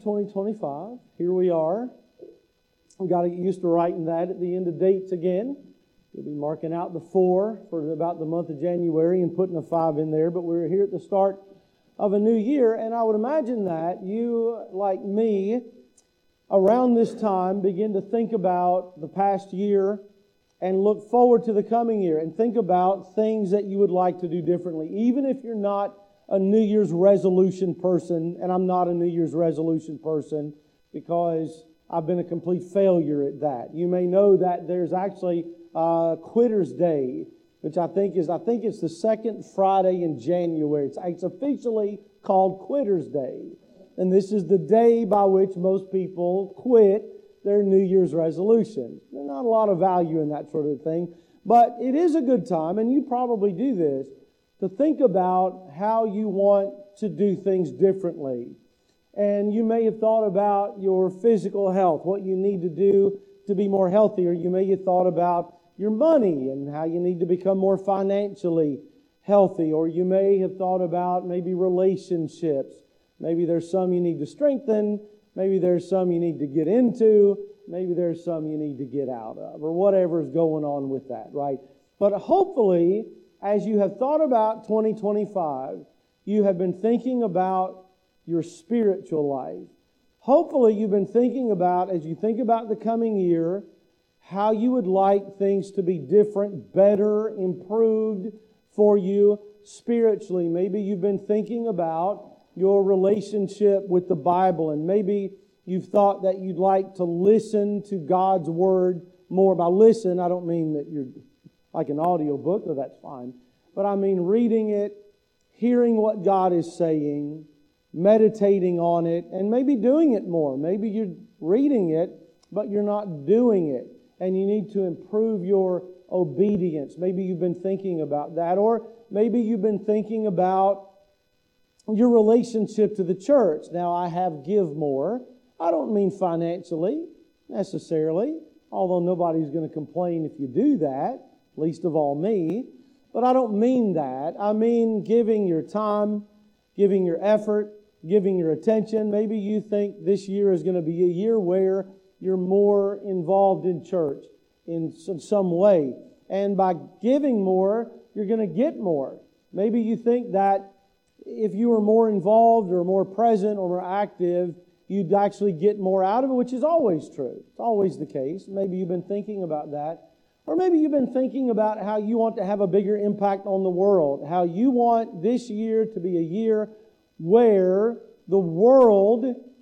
2025. Here we are. We've got to get used to writing that at the end of dates again. We'll be marking out the 4 for about the month of January and putting a 5 in there. But we're here at the start of a new year, and I would imagine that you, like me, around this time begin to think about the past year and look forward to the coming year and think about things that you would like to do differently. Even if you're not a New Year's resolution person, and I'm not a New Year's resolution person because I've been a complete failure at that. You may know that there's actually Quitter's Day, which I think it's the second Friday in January. It's officially called Quitter's Day. And this is the day by which most people quit their New Year's resolution. There's not a lot of value in that sort of thing, but it is a good time, and you probably do this, to think about how you want to do things differently. And you may have thought about your physical health, what you need to do to be more healthy, or you may have thought about your money and how you need to become more financially healthy, or you may have thought about maybe relationships. Maybe there's some you need to strengthen, maybe there's some you need to get into, maybe there's some you need to get out of, or whatever's going on with that, right? But hopefully, as you have thought about 2025, you have been thinking about your spiritual life. Hopefully, you've been thinking about, as you think about the coming year, how you would like things to be different, better, improved for you spiritually. Maybe you've been thinking about your relationship with the Bible, and maybe you've thought that you'd like to listen to God's Word more. By listen, I don't mean that you're like an audio book, though that's fine. But I mean reading it, hearing what God is saying, meditating on it, and maybe doing it more. Maybe you're reading it, but you're not doing it, and you need to improve your obedience. Maybe you've been thinking about that, or maybe you've been thinking about your relationship to the church. Now, I have give more. I don't mean financially, necessarily, although nobody's going to complain if you do that, least of all me. But I don't mean that. I mean giving your time, giving your effort, giving your attention. Maybe you think this year is going to be a year where you're more involved in church in some way. And by giving more, you're going to get more. Maybe you think that if you were more involved or more present or more active, you'd actually get more out of it, which is always true. It's always the case. Maybe you've been thinking about that. Or maybe you've been thinking about how you want to have a bigger impact on the world, how you want this year to be a year where the world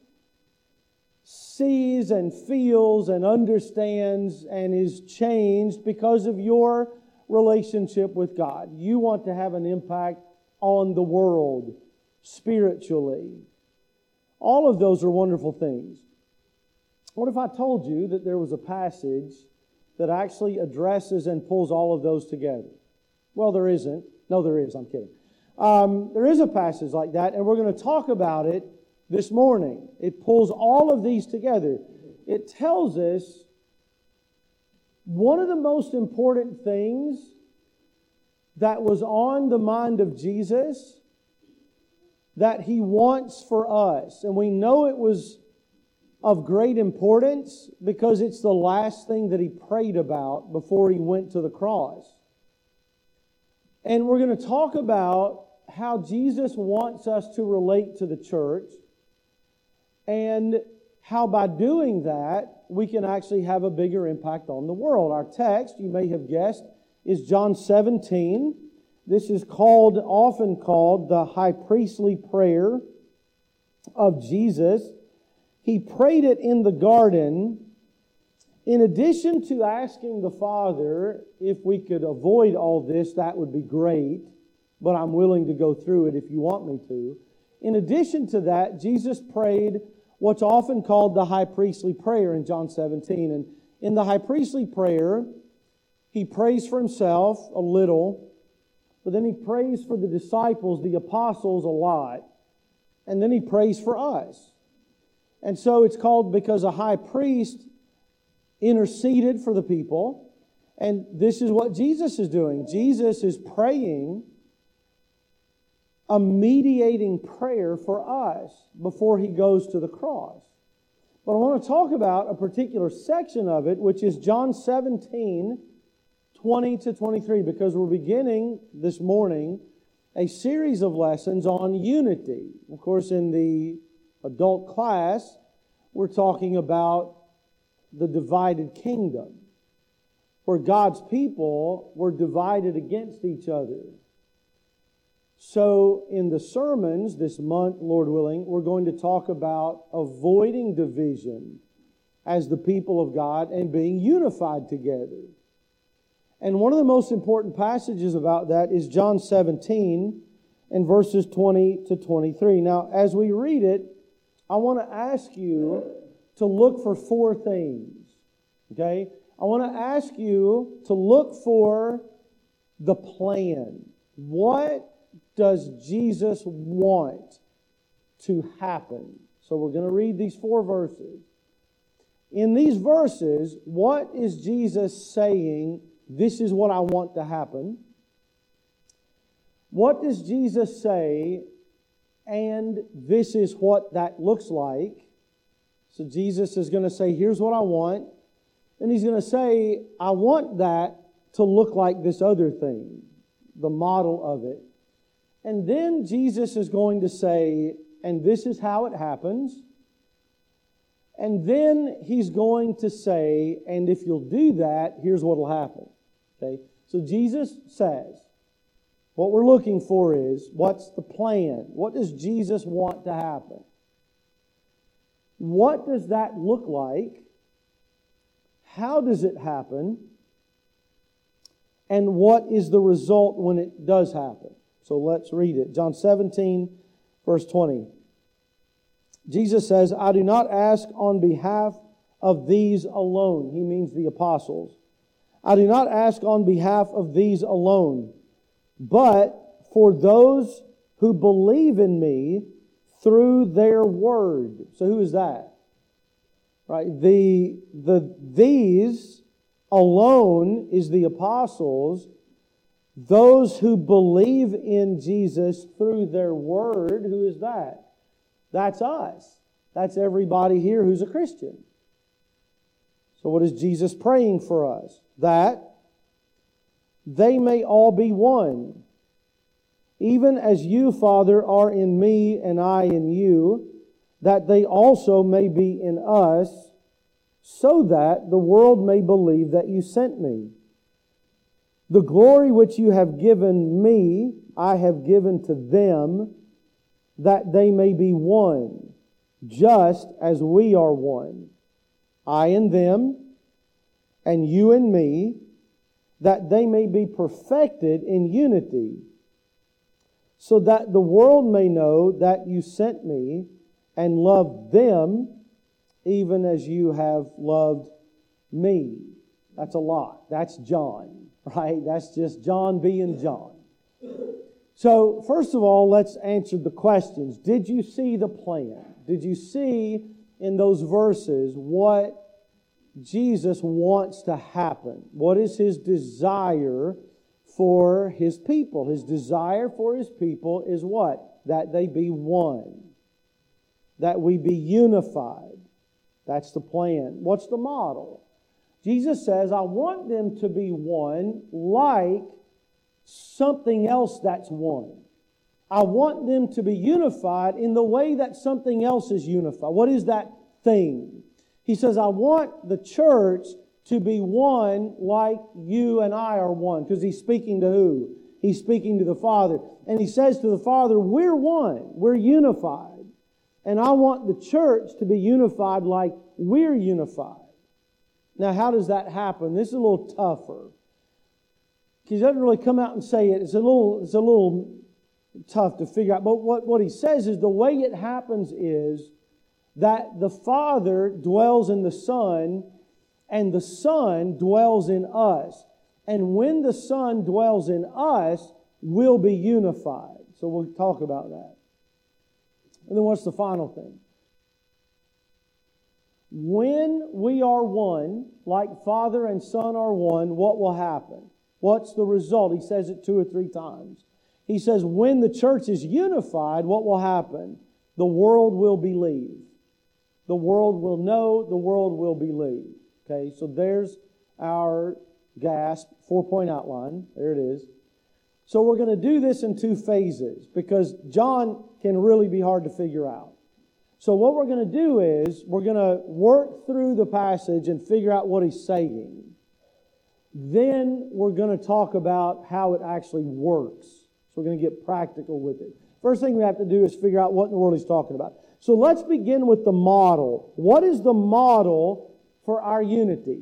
sees and feels and understands and is changed because of your relationship with God. You want to have an impact on the world spiritually. All of those are wonderful things. What if I told you that there was a passage that actually addresses and pulls all of those together? Well, there isn't. No, there is. I'm kidding. There is a passage like that, and we're going to talk about it this morning. It pulls all of these together. It tells us one of the most important things that was on the mind of Jesus that He wants for us. And we know it was of great importance because it's the last thing that He prayed about before He went to the cross. And we're going to talk about how Jesus wants us to relate to the church and how by doing that we can actually have a bigger impact on the world. Our text, you may have guessed, is John 17. This is often called the high priestly prayer of Jesus. He prayed it in the garden. In addition to asking the Father, if we could avoid all this, that would be great, but I'm willing to go through it if you want me to. In addition to that, Jesus prayed what's often called the high priestly prayer in John 17. And in the high priestly prayer, He prays for Himself a little, but then He prays for the disciples, the apostles, a lot. And then He prays for us. And so it's called because a high priest interceded for the people. And this is what Jesus is doing. Jesus is praying a mediating prayer for us before He goes to the cross. But I want to talk about a particular section of it, which is John 17, 20 to 23, because we're beginning this morning a series of lessons on unity. Of course, in the adult class, we're talking about the divided kingdom, where God's people were divided against each other. So in the sermons this month, Lord willing, we're going to talk about avoiding division as the people of God and being unified together. And one of the most important passages about that is John 17 and verses 20 to 23. Now, as we read it, I want to ask you to look for four things. Okay? I want to ask you to look for the plan. What does Jesus want to happen? So we're going to read these four verses. In these verses, what is Jesus saying? This is what I want to happen. What does Jesus say? And this is what that looks like. So Jesus is going to say, here's what I want. And He's going to say, I want that to look like this other thing, the model of it. And then Jesus is going to say, and this is how it happens. And then He's going to say, and if you'll do that, here's what will happen. Okay? So Jesus says, what we're looking for is, what's the plan? What does Jesus want to happen? What does that look like? How does it happen? And what is the result when it does happen? So let's read it. John 17, verse 20. Jesus says, I do not ask on behalf of these alone. He means the apostles. I do not ask on behalf of these alone, but for those who believe in me through their word. So who is that? Right? These alone is the apostles. Those who believe in Jesus through their word, who is that? That's us. That's everybody here who's a Christian. So what is Jesus praying for us? That they may all be one, even as you, Father, are in me and I in you, that they also may be in us, so that the world may believe that you sent me. The glory which you have given me, I have given to them, that they may be one, just as we are one. I and them, and you and me, that they may be perfected in unity, so that the world may know that you sent me and loved them, even as you have loved me. That's a lot. That's John, right? That's just John being John. So, first of all, let's answer the questions. Did you see the plan? Did you see in those verses what Jesus wants to happen? What is His desire for His people? His desire for His people is what? That they be one. That we be unified. That's the plan. What's the model? Jesus says, I want them to be one like something else that's one. I want them to be unified in the way that something else is unified. What is that thing? He says, I want the church to be one like you and I are one. Because He's speaking to who? He's speaking to the Father. And He says to the Father, we're one. We're unified. And I want the church to be unified like we're unified. Now, how does that happen? This is a little tougher. He doesn't really come out and say it. It's a little tough to figure out. But what he says is the way it happens is that the Father dwells in the Son, and the Son dwells in us. And when the Son dwells in us, we'll be unified. So we'll talk about that. And then what's the final thing? When we are one, like Father and Son are one, what will happen? What's the result? He says it 2 or 3 times. He says, when the church is unified, what will happen? The world will believe. The world will know, the world will believe. Okay, so there's our GASP 4-point outline. There it is. So we're going to do this in 2 phases because John can really be hard to figure out. So what we're going to do is we're going to work through the passage and figure out what he's saying. Then we're going to talk about how it actually works. So we're going to get practical with it. First thing we have to do is figure out what in the world he's talking about. So let's begin with the model. What is the model for our unity?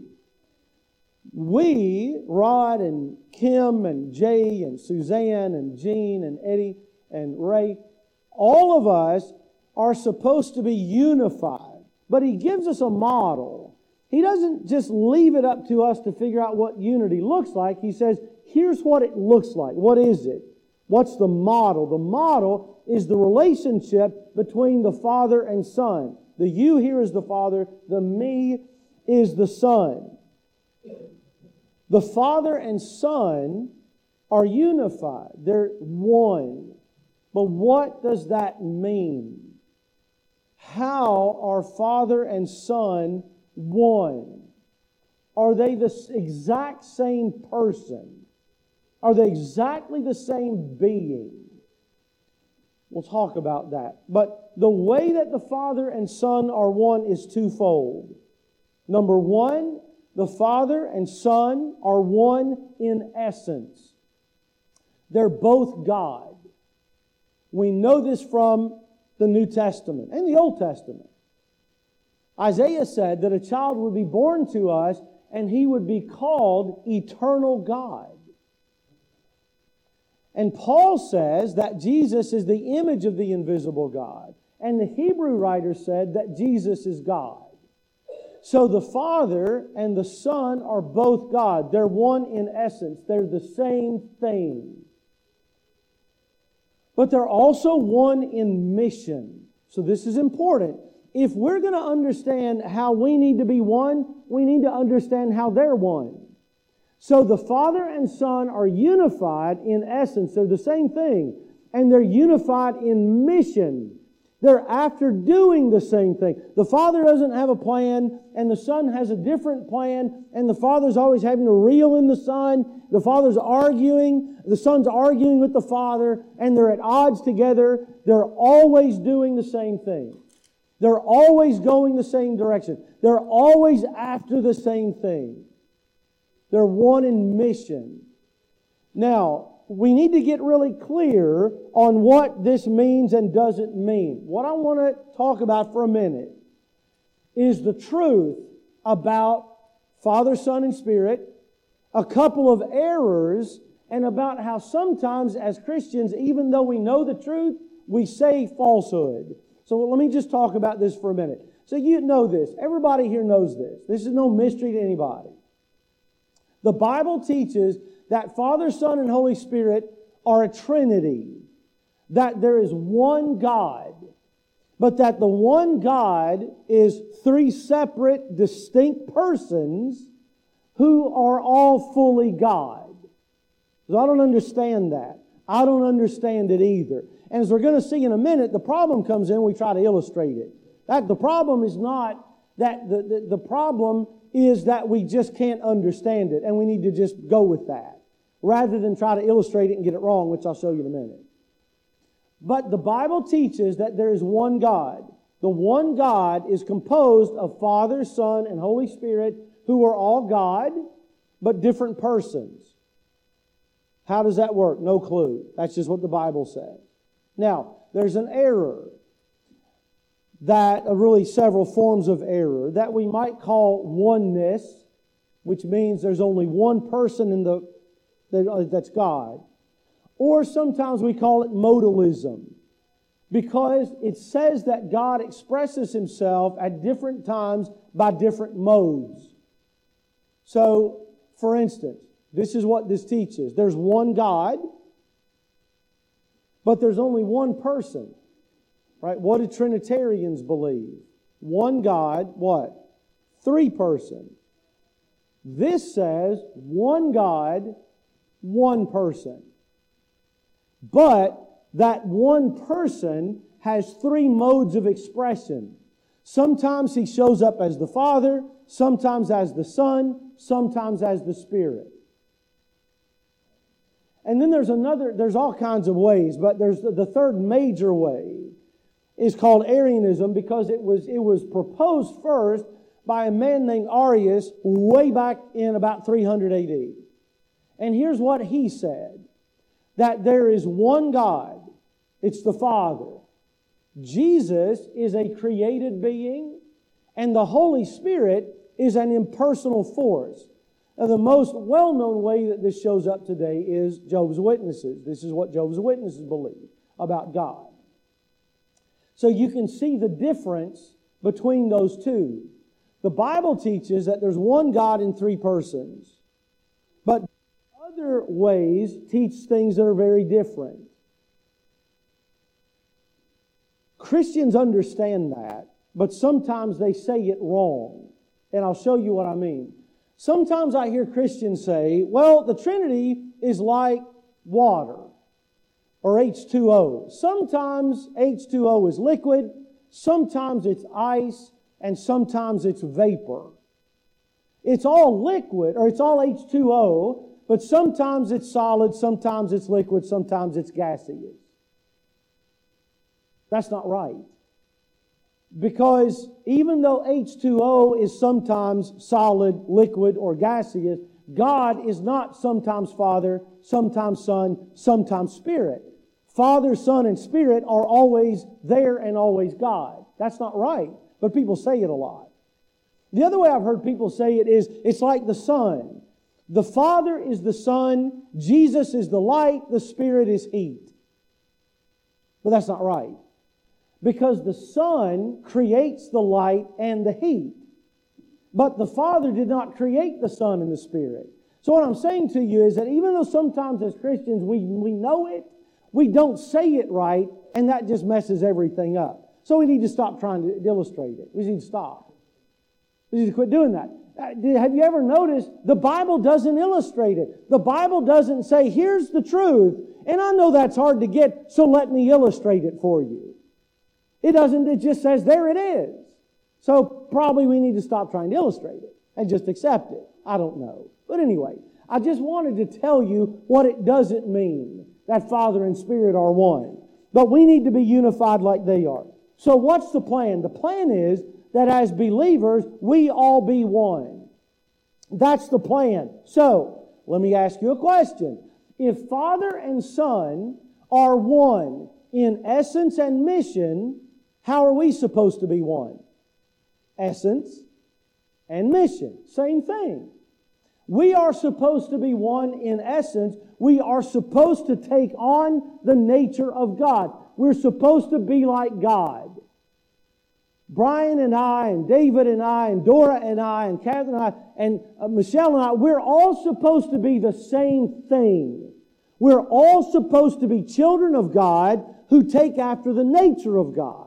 We, Rod and Kim and Jay and Suzanne and Jean and Eddie and Ray, all of us are supposed to be unified. But he gives us a model. He doesn't just leave it up to us to figure out what unity looks like. He says, here's what it looks like. What is it? What's the model? The model is the relationship between the Father and Son. The you here is the Father. The me is the Son. The Father and Son are unified. They're one. But what does that mean? How are Father and Son one? Are they the exact same person? Are they exactly the same being? We'll talk about that. But the way that the Father and Son are one is twofold. Number one, the Father and Son are one in essence. They're both God. We know this from the New Testament and the Old Testament. Isaiah said that a child would be born to us and he would be called Eternal God. And Paul says that Jesus is the image of the invisible God. And the Hebrew writer said that Jesus is God. So the Father and the Son are both God. They're one in essence. They're the same thing. But they're also one in mission. So this is important. If we're going to understand how we need to be one, we need to understand how they're one. So the Father and Son are unified in essence. They're the same thing. And they're unified in mission. They're after doing the same thing. The Father doesn't have a plan, and the Son has a different plan, and the Father's always having to reel in the Son. The Father's arguing, the Son's arguing with the Father, and they're at odds together. They're always doing the same thing. They're always going the same direction. They're always after the same thing. They're one in mission. Now, we need to get really clear on what this means and doesn't mean. What I want to talk about for a minute is the truth about Father, Son, and Spirit, a couple of errors, and about how sometimes as Christians, even though we know the truth, we say falsehood. So let me just talk about this for a minute. So you know this. Everybody here knows this. This is no mystery to anybody. The Bible teaches that Father, Son, and Holy Spirit are a Trinity. That there is one God. But that the one God is 3 separate, distinct persons who are all fully God. So I don't understand that. I don't understand it either. And as we're going to see in a minute, the problem comes in, we try to illustrate it. The problem is not that the problem is that we just can't understand it, and we need to just go with that, rather than try to illustrate it and get it wrong, which I'll show you in a minute. But the Bible teaches that there is one God. The one God is composed of Father, Son, and Holy Spirit, who are all God, but different persons. How does that work? No clue. That's just what the Bible says. Now, there's an error, really several forms of error, that we might call oneness, which means there's only one person that's God. Or sometimes we call it modalism, because it says that God expresses Himself at different times by different modes. So, for instance, this is what this teaches. There's one God, but there's only one person. Right? What do Trinitarians believe? One God, what? 3 persons. This says one God, one person. But that one person has three modes of expression. Sometimes He shows up as the Father, sometimes as the Son, sometimes as the Spirit. And then there's all kinds of ways, but there's the third major way is called Arianism, because it was proposed first by a man named Arius way back in about 300 AD. And here's what he said, that there is one God. It's the Father. Jesus is a created being, and the Holy Spirit is an impersonal force. Now, the most well-known way that this shows up today is Jehovah's Witnesses. This is what Jehovah's Witnesses believe about God. So you can see the difference between those two. The Bible teaches that there's one God in three persons. But other ways teach things that are very different. Christians understand that, but sometimes they say it wrong. And I'll show you what I mean. Sometimes I hear Christians say, well, the Trinity is like water or H2O. Sometimes H2O is liquid, sometimes it's ice, and sometimes it's vapor. It's all liquid, or it's all H2O, but sometimes it's solid, sometimes it's liquid, sometimes it's gaseous. That's not right. Because even though H2O is sometimes solid, liquid, or gaseous, God is not sometimes Father, sometimes Son, sometimes Spirit. Father, Son, and Spirit are always there and always God. That's not right, but people say it a lot. The other way I've heard people say it is, it's like the sun. The Father is the sun, Jesus is the light, the Spirit is heat. But that's not right. Because the Son creates the light and the heat. But the Father did not create the Son and the Spirit. So what I'm saying to you is that even though sometimes as Christians we know it, we don't say it right, and that just messes everything up. So we need to stop trying to illustrate it. We need to stop. We need to quit doing that. Have you ever noticed the Bible doesn't illustrate it? The Bible doesn't say, here's the truth, and I know that's hard to get, so let me illustrate it for you. It doesn't, it just says, there it is. So probably we need to stop trying to illustrate it and just accept it. I don't know. But anyway, I just wanted to tell you what it doesn't mean that Father and Spirit are one. But we need to be unified like they are. So what's the plan? The plan is that as believers, we all be one. That's the plan. So, let me ask you a question. If Father and Son are one in essence and mission, how are we supposed to be one? Essence and mission. Same thing. We are supposed to be one in essence. We are supposed to take on the nature of God. We're supposed to be like God. Brian and I, and David and I, and Dora and I, and Catherine and I, and Michelle and I, we're all supposed to be the same thing. We're all supposed to be children of God who take after the nature of God.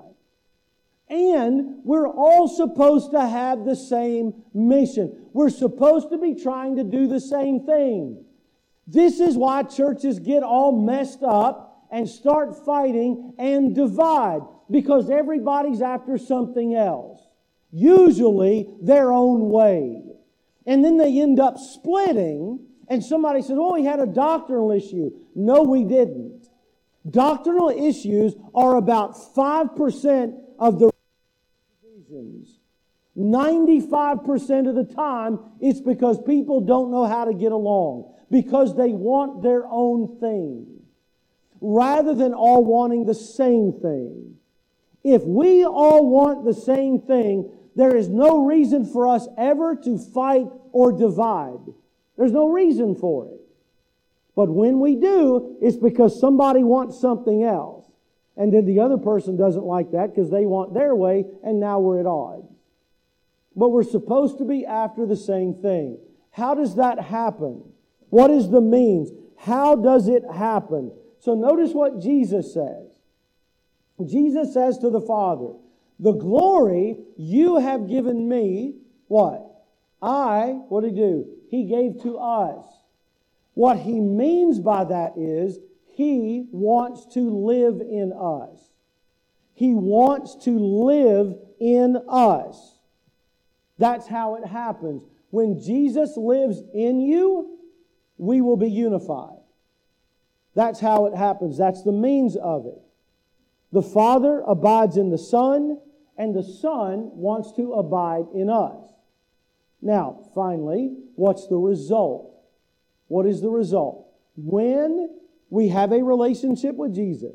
And we're all supposed to have the same mission. We're supposed to be trying to do the same thing. This is why churches get all messed up and start fighting and divide, because everybody's after something else. Usually their own way. And then they end up splitting, and somebody says, oh, we had a doctrinal issue. No, we didn't. Doctrinal issues are about 5% of the divisions. 95% of the time, it's because people don't know how to get along, because they want their own thing, rather than all wanting the same thing. If we all want the same thing, there is no reason for us ever to fight or divide. There's no reason for it. But when we do, it's because somebody wants something else. And then the other person doesn't like that because they want their way, and now we're at odds. But we're supposed to be after the same thing. How does that happen? What is the means? How does it happen? So notice what Jesus says. Jesus says to the Father, the glory you have given me, what? What did He do? He gave to us. What He means by that is, He wants to live in us. He wants to live in us. That's how it happens. When Jesus lives in you, we will be unified. That's how it happens. That's the means of it. The Father abides in the Son, and the Son wants to abide in us. Now, finally, what's the result? What is the result? When we have a relationship with Jesus,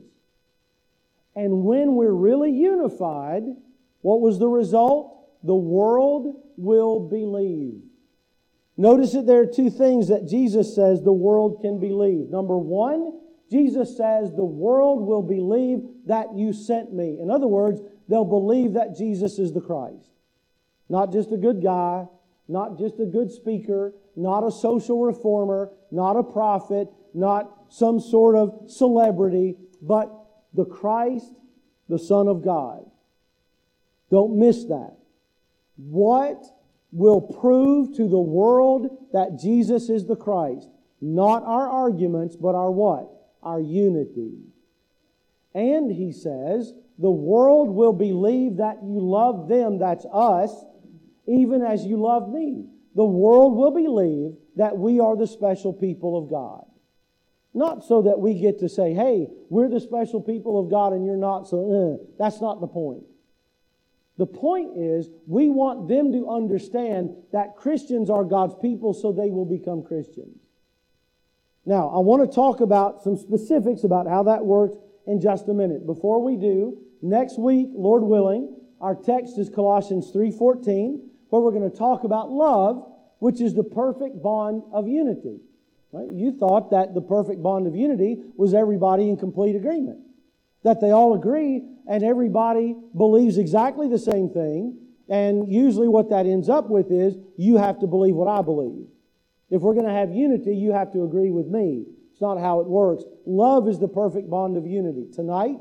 and when we're really unified, what was the result? The world will believe. Notice that there are two things that Jesus says the world can believe. Number one, Jesus says the world will believe that you sent me. In other words, they'll believe that Jesus is the Christ. Not just a good guy, not just a good speaker, not a social reformer, not a prophet, not some sort of celebrity, but the Christ, the Son of God. Don't miss that. What will prove to the world that Jesus is the Christ? Not our arguments, but our what? Our unity. And he says, the world will believe that you love them, that's us, even as you love me. The world will believe that we are the special people of God. Not so that we get to say, hey, we're the special people of God and you're not, so that's not the point. The point is, we want them to understand that Christians are God's people so they will become Christians. Now, I want to talk about some specifics about how that works in just a minute. Before we do, next week, Lord willing, our text is Colossians 3:14, where we're going to talk about love, which is the perfect bond of unity. Right? You thought that the perfect bond of unity was everybody in complete agreement. That they all agree and everybody believes exactly the same thing. And usually what that ends up with is, you have to believe what I believe. If we're going to have unity, you have to agree with me. It's not how it works. Love is the perfect bond of unity. Tonight,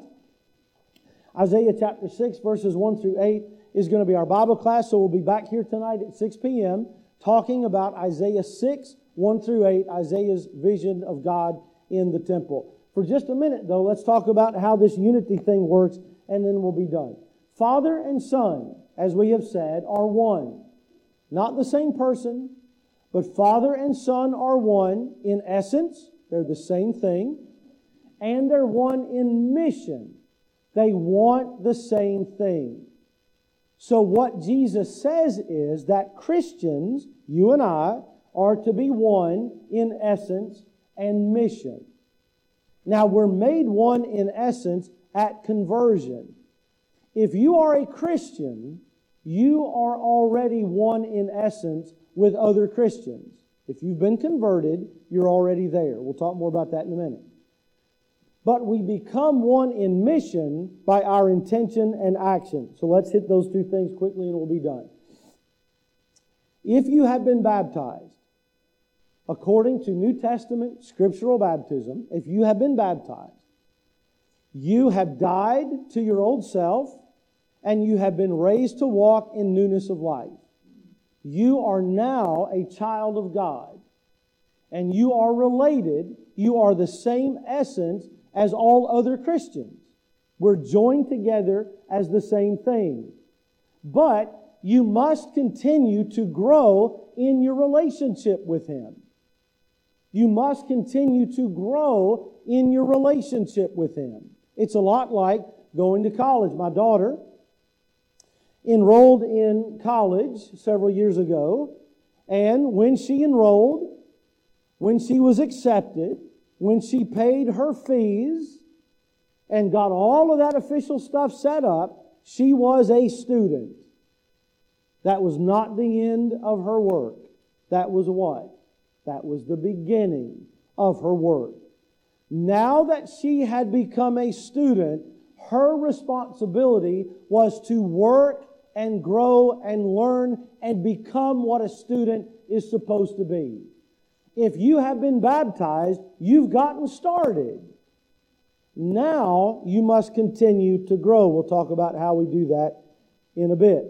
Isaiah chapter 6, verses 1 through 8 is going to be our Bible class. So we'll be back here tonight at 6 p.m. talking about Isaiah 6, 1 through 8, Isaiah's vision of God in the temple. For just a minute, though, let's talk about how this unity thing works, and then we'll be done. Father and Son, as we have said, are one. Not the same person, but Father and Son are one in essence. They're the same thing. And they're one in mission. They want the same thing. So what Jesus says is that Christians, you and I, are to be one in essence and mission. Now, we're made one in essence at conversion. If you are a Christian, you are already one in essence with other Christians. If you've been converted, you're already there. We'll talk more about that in a minute. But we become one in mission by our intention and action. So let's hit those two things quickly and we'll be done. If you have been baptized, according to New Testament scriptural baptism, if you have been baptized, you have died to your old self and you have been raised to walk in newness of life. You are now a child of God and you are related. You are the same essence as all other Christians. We're joined together as the same thing. But you must continue to grow in your relationship with Him. You must continue to grow in your relationship with Him. It's a lot like going to college. My daughter enrolled in college several years ago, and when she enrolled, when she was accepted, when she paid her fees and got all of that official stuff set up, she was a student. That was not the end of her work. That was what? That was the beginning of her work. Now that she had become a student, her responsibility was to work and grow and learn and become what a student is supposed to be. If you have been baptized, you've gotten started. Now you must continue to grow. We'll talk about how we do that in a bit.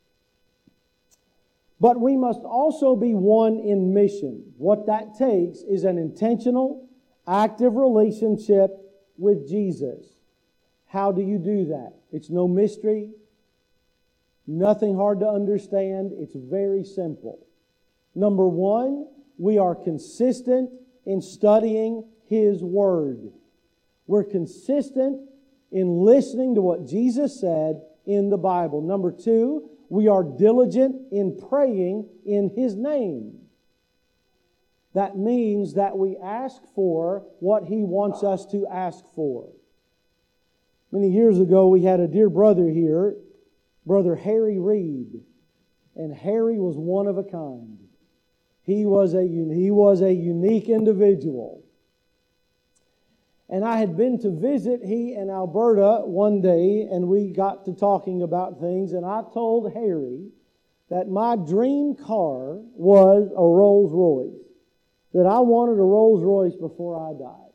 But we must also be one in mission. What that takes is an intentional active relationship with Jesus. How do you do that? It's no mystery, nothing hard to understand. It's very simple. Number one, we are consistent in studying His Word. We're consistent in listening to what Jesus said in the Bible. Number two, we are diligent in praying in His name. That means that we ask for what He wants us to ask for. Many years ago, we had a dear brother here, Brother Harry Reed. And Harry was one of a kind. He was a unique individual. And I had been to visit he in Alberta one day, and we got to talking about things, and I told Harry that my dream car was a Rolls Royce, that I wanted a Rolls Royce before I died.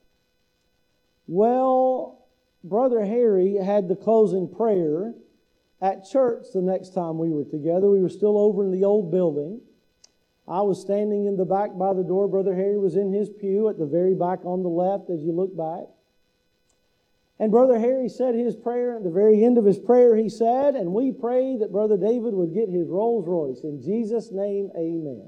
Well, Brother Harry had the closing prayer at church the next time we were together. We were still over in the old building. I was standing in the back by the door. Brother Harry was in his pew at the very back on the left as you look back. And Brother Harry said his prayer. At the very end of his prayer, he said, and we pray that Brother David would get his Rolls Royce. In Jesus' name, amen.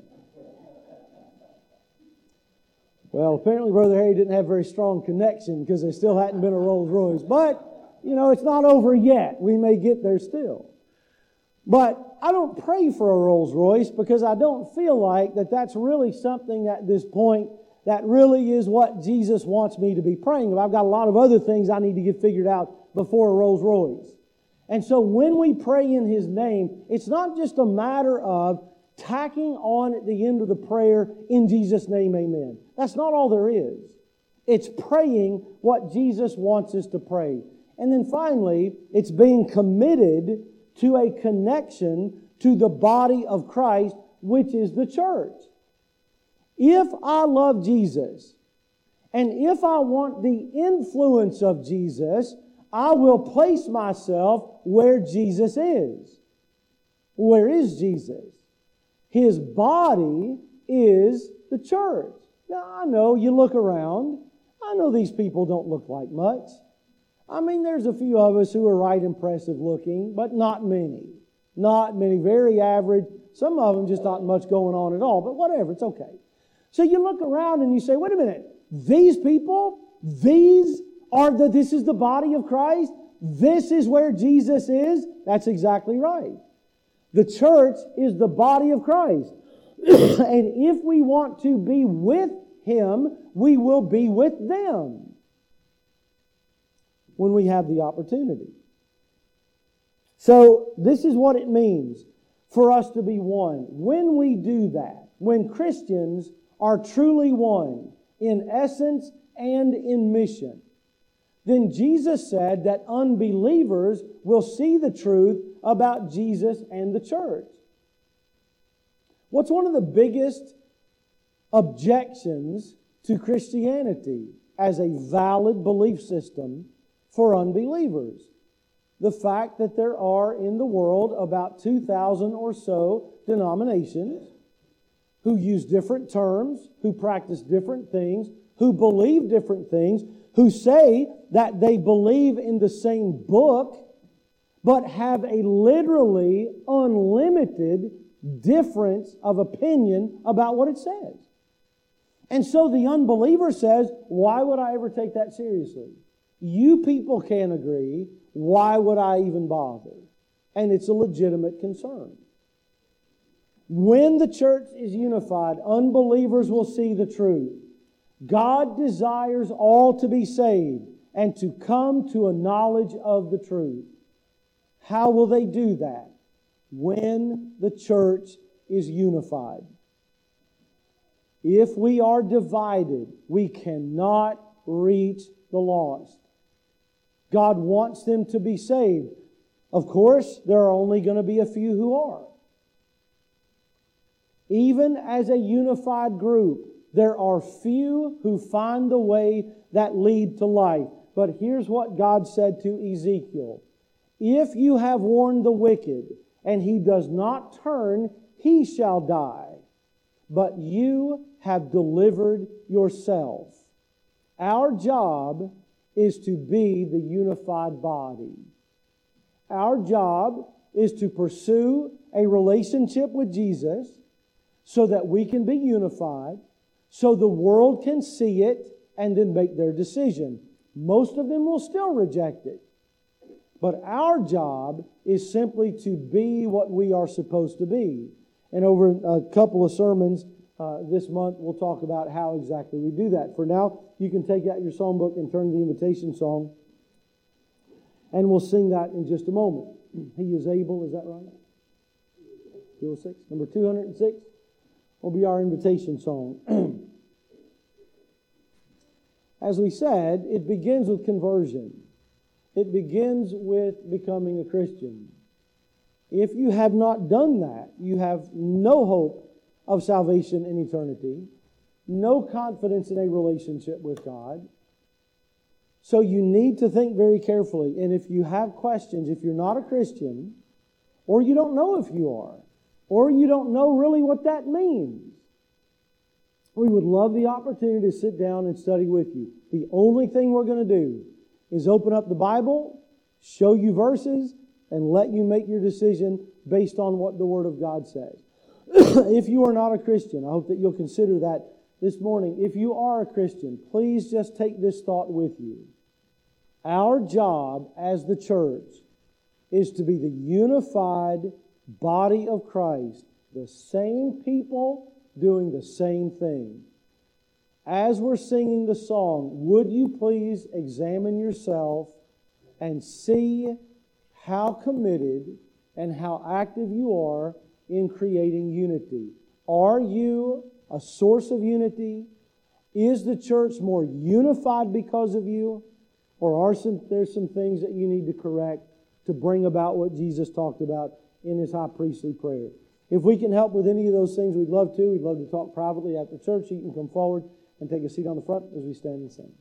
Well, apparently Brother Harry didn't have a very strong connection because there still hadn't been a Rolls Royce. But, it's not over yet. We may get there still. But I don't pray for a Rolls Royce because I don't feel like that's really something at this point that really is what Jesus wants me to be praying about. I've got a lot of other things I need to get figured out before a Rolls Royce. And so when we pray in His name, it's not just a matter of tacking on at the end of the prayer, in Jesus' name, amen. That's not all there is. It's praying what Jesus wants us to pray. And then finally, it's being committed to a connection to the body of Christ, which is the church. If I love Jesus, and if I want the influence of Jesus, I will place myself where Jesus is. Where is Jesus? His body is the church. Now, I know you look around. I know these people don't look like much. I mean, there's a few of us who are right impressive looking, but not many. Not many. Very average. Some of them just not much going on at all, but whatever, it's okay. So you look around and you say, wait a minute, these people, this is the body of Christ? This is where Jesus is? That's exactly right. The church is the body of Christ. And if we want to be with Him, we will be with them when we have the opportunity. So this is what it means for us to be one. When we do that, when Christians are truly one in essence and in mission, then Jesus said that unbelievers will see the truth about Jesus and the church. What's one of the biggest objections to Christianity as a valid belief system for unbelievers? The fact that there are in the world about 2,000 or so denominations who use different terms, who practice different things, who believe different things, who say that they believe in the same book, but have a literally unlimited difference of opinion about what it says. And so the unbeliever says, why would I ever take that seriously? You people can't agree. Why would I even bother? And it's a legitimate concern. When the church is unified, unbelievers will see the truth. God desires all to be saved and to come to a knowledge of the truth. How will they do that? When the church is unified. If we are divided, we cannot reach the lost. God wants them to be saved. Of course, there are only going to be a few who are. Even as a unified group, there are few who find the way that lead to life. But here's what God said to Ezekiel. If you have warned the wicked, and he does not turn, he shall die. But you have delivered yourself Our job is to be the unified body. Our job is to pursue a relationship with Jesus so that we can be unified, so the world can see it and then make their decision. Most of them will still reject it. But our job is simply to be what we are supposed to be. And over a couple of sermons this month, we'll talk about how exactly we do that. For now, you can take out your songbook and turn to the invitation song. And we'll sing that in just a moment. He is able, is that right? 206. Number 206 will be our invitation song. As we said, it begins with conversion. It begins with becoming a Christian. If you have not done that, you have no hope of salvation in eternity, no confidence in a relationship with God. So you need to think very carefully. And if you have questions, if you're not a Christian, or you don't know if you are, or you don't know really what that means, we would love the opportunity to sit down and study with you. The only thing we're going to do is open up the Bible, show you verses, and let you make your decision based on what the Word of God says. If you are not a Christian, I hope that you'll consider that this morning. If you are a Christian, please just take this thought with you. Our job as the church is to be the unified body of Christ, the same people doing the same thing. As we're singing the song, would you please examine yourself and see how committed and how active you are in creating unity? Are you a source of unity? Is the church more unified because of you? Or are there some things that you need to correct to bring about what Jesus talked about in His high priestly prayer? If we can help with any of those things, we'd love to. We'd love to talk privately after church. You can come forward and take a seat on the front as we stand and sing.